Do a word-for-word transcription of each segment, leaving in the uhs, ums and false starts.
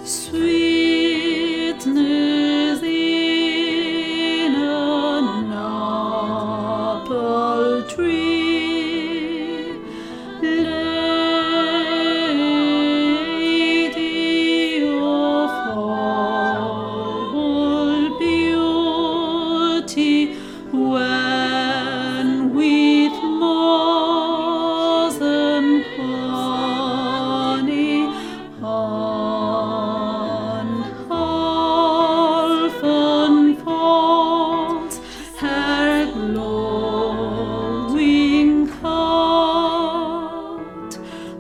sweetness in an apple tree, Lady of all beauty, when with moss and honey and half unfolds her glowing heart.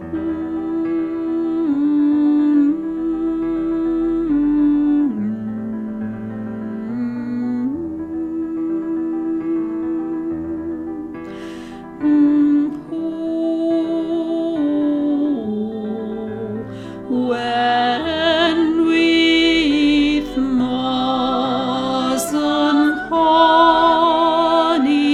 When with moss and honey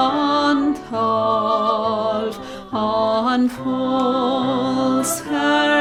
and half unfolds her